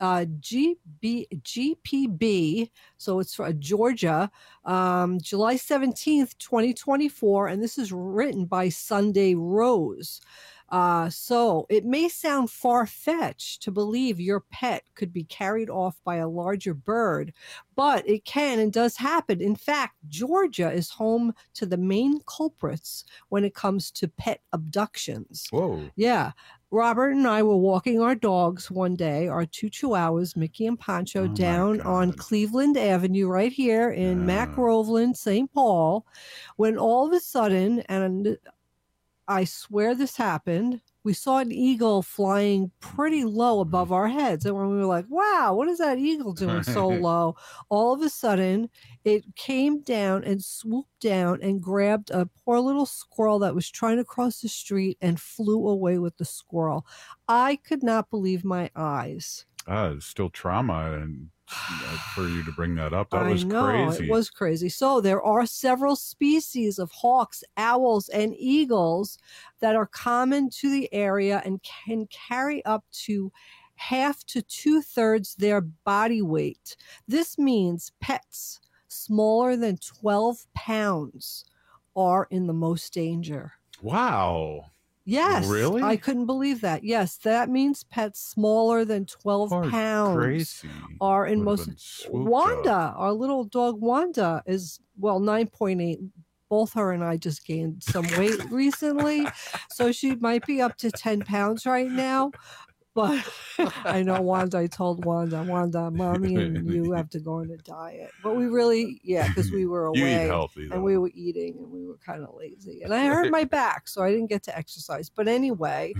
GPB, so it's for Georgia, July 17th, 2024, and this is written by Sunday Rose. So it may sound far-fetched to believe your pet could be carried off by a larger bird, but it can and does happen. In fact, Georgia is home to the main culprits when it comes to pet abductions. Whoa. Yeah. Robert and I were walking our dogs one day, our two Chihuahuas, Mickey and Pancho, down on Cleveland Avenue right here in McRoveland, St. Paul, when all of a sudden, and I swear this happened, we saw an eagle flying pretty low above our heads. And when we were like, wow, what is that eagle doing so low? All of a sudden, it came down and swooped down and grabbed a poor little squirrel that was trying to cross the street and flew away with the squirrel. I could not believe my eyes. It's still trauma, and for you to bring that up, that was crazy. It was crazy. So there are several species of hawks, owls, and eagles that are common to the area and can carry up to half to 2/3 their body weight. This means pets smaller than 12 pounds are in the most danger. Wow. Yes. Really? I couldn't believe that. Yes, that means pets smaller than 12 pounds crazy. are in most. Wanda, our little dog Wanda, is, 9.8. Both her and I just gained some weight recently. So she might be up to 10 pounds right now. But I know Wanda, I told Wanda, Mommy and you have to go on a diet. But we really, because we were away. You eat healthy, though. And we were eating and we were kind of lazy. And I hurt my back, so I didn't get to exercise. But anyway,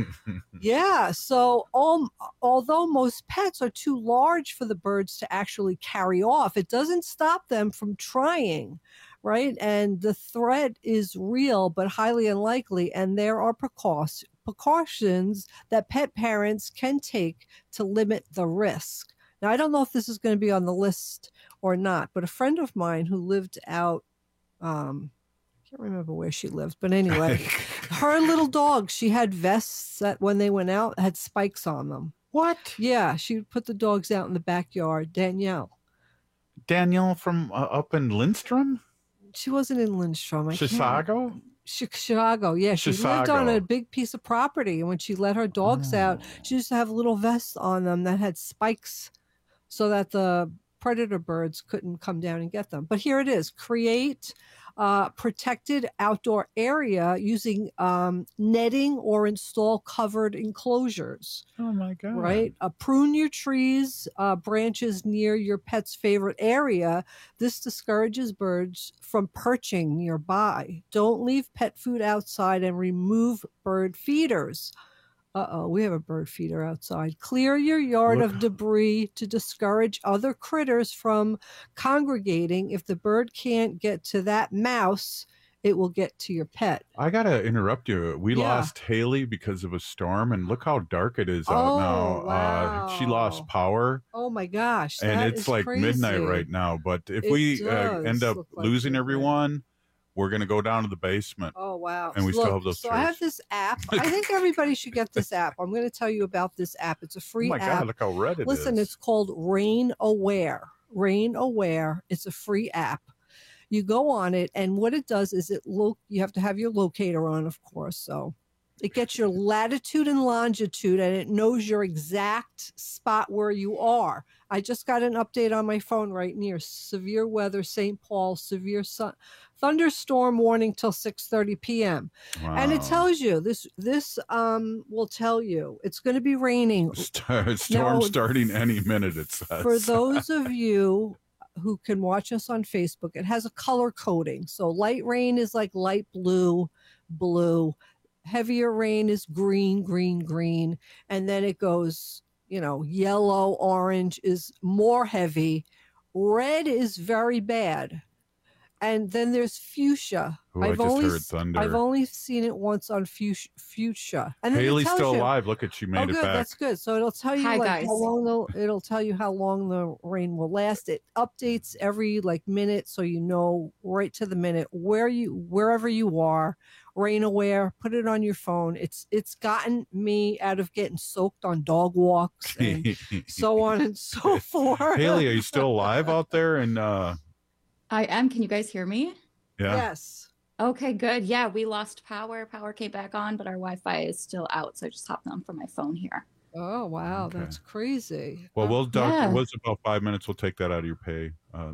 so although most pets are too large for the birds to actually carry off, it doesn't stop them from trying. Right. And the threat is real, but highly unlikely. And there are precautions that pet parents can take to limit the risk. Now, I don't know if this is going to be on the list or not, but a friend of mine who lived out, I can't remember where she lived, but anyway, Her little dog, she had vests that when they went out had spikes on them. What? Yeah, she would put the dogs out in the backyard. Danielle from up in Lindstrom? She wasn't in Lindstrom. Chisago? Chicago, yeah. She lived on a big piece of property, and when she let her dogs out, she used to have little vests on them that had spikes so that the predator birds couldn't come down and get them. But here it is. Create protected outdoor area using netting or install covered enclosures. Oh my God. Right? Prune your trees, branches near your pet's favorite area. This discourages birds from perching nearby. Don't leave pet food outside and remove bird feeders. We have a bird feeder outside. Clear your yard of debris to discourage other critters from congregating. If the bird can't get to that mouse, it will get to your pet. I got to interrupt you. We lost Haley because of a storm, and look how dark it is out now. Wow. She lost power. Oh, my gosh. And it's like crazy. Midnight right now. But if we end up losing everyone, we're going to go down to the basement. Oh, wow. And we still have those So chairs. I have this app. I think everybody should get this app. I'm going to tell you about this app. It's a free app. Oh, my God. Look how red it is. Listen, it's called Rain Aware. Rain Aware. It's a free app. You go on it, and what it does is you have to have your locator on, of course. So it gets your latitude and longitude, and it knows your exact spot where you are. I just got an update on my phone right near severe weather, St. Paul, severe thunderstorm warning till 6:30 p.m. Wow. And it tells you this will tell you it's going to be raining. Storm starting any minute, it says. For those of you who can watch us on Facebook, it has a color coding. So light rain is like light blue. Heavier rain is green. And then it goes, yellow, orange is more heavy. Red is very bad. And then there's fuchsia. Ooh, I just heard thunder. I've only seen it once on fuchsia. And then Haley's still alive. Look she made it good, back. That's good. So it'll tell you how long it'll tell you how long the rain will last. It updates every minute, so you know right to the minute wherever you are. Rain Aware, put it on your phone. It's gotten me out of getting soaked on dog walks and so on and so forth. Haley, are you still alive out there? And I am. Can you guys hear me? Yeah. Yes. Okay, good. Yeah, we lost power. Power came back on, but our Wi-Fi is still out. So I just hopped on from my phone here. Oh, wow. Okay. That's crazy. Well, we'll talk. It was about 5 minutes. We'll take that out of your pay.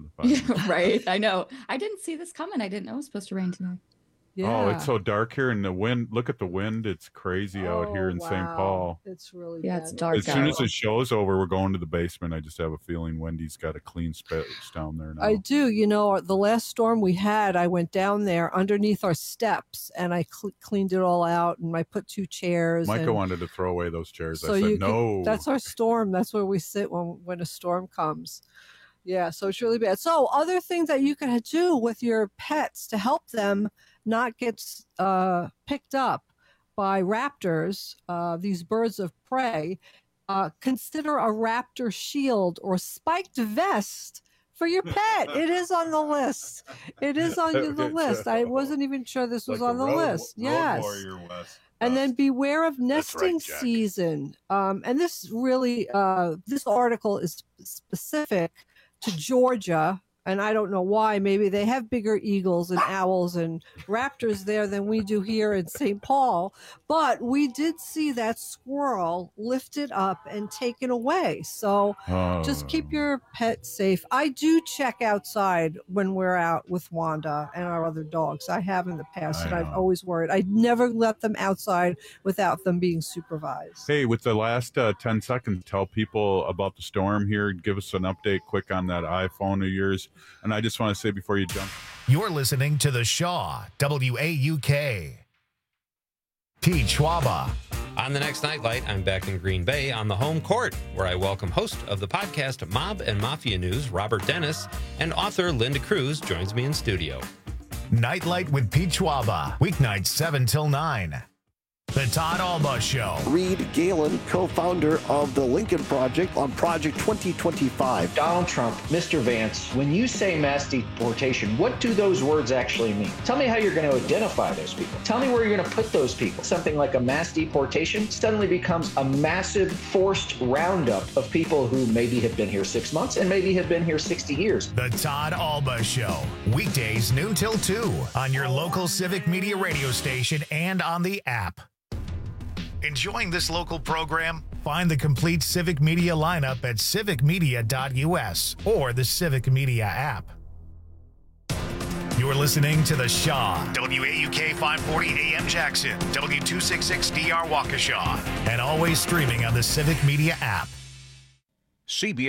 Right. I know. I didn't see this coming. I didn't know it was supposed to rain tonight. Yeah. Oh, it's so dark here, and the wind. Look at the wind; it's crazy out here in St. Paul. It's really bad. It's dark. As soon as the show's over, we're going to the basement. I just have a feeling Wendy's got a clean space down there now. I do. The last storm we had, I went down there underneath our steps, and I cleaned it all out, and I put 2 chairs. Micah wanted to throw away those chairs. So I said no. That's our storm. That's where we sit when a storm comes. Yeah, so it's really bad. So other things that you can do with your pets to help them not get picked up by raptors, these birds of prey, consider a raptor shield or spiked vest for your pet. It is on the list. It is on the list. I wasn't even sure this was on the list. Yes. And then beware of nesting season. And this really, this article is specific to Georgia, and I don't know why. Maybe they have bigger eagles and owls and raptors there than we do here in St. Paul. But we did see that squirrel lifted up and taken away. So just keep your pet safe. I do check outside when we're out with Wanda and our other dogs. I have in the past, and I've always worried. I never let them outside without them being supervised. Hey, with the last 10 seconds, tell people about the storm here. Give us an update quick on that iPhone of yours. And I just want to say before you jump. You're listening to The Shaw, WAUK. Pete Schwaba. On the next Nightlight, I'm back in Green Bay on the home court, where I welcome host of the podcast Mob and Mafia News, Robert Dennis, and author Linda Cruz joins me in studio. Nightlight with Pete Schwaba, weeknights 7 till 9. The Todd Alba Show. Reed Galen, co-founder of the Lincoln Project on Project 2025. Donald Trump, Mr. Vance, when you say mass deportation, what do those words actually mean? Tell me how you're going to identify those people. Tell me where you're going to put those people. Something like a mass deportation suddenly becomes a massive forced roundup of people who maybe have been here 6 months and maybe have been here 60 years. The Todd Alba Show. Weekdays noon till 2 on your local Civic Media radio station and on the app. Enjoying this local program? Find the complete Civic Media lineup at civicmedia.us or the Civic Media app. You're listening to The Shaw, WAUK 540 AM Jackson, W266DR Waukesha, and always streaming on the Civic Media app. CBS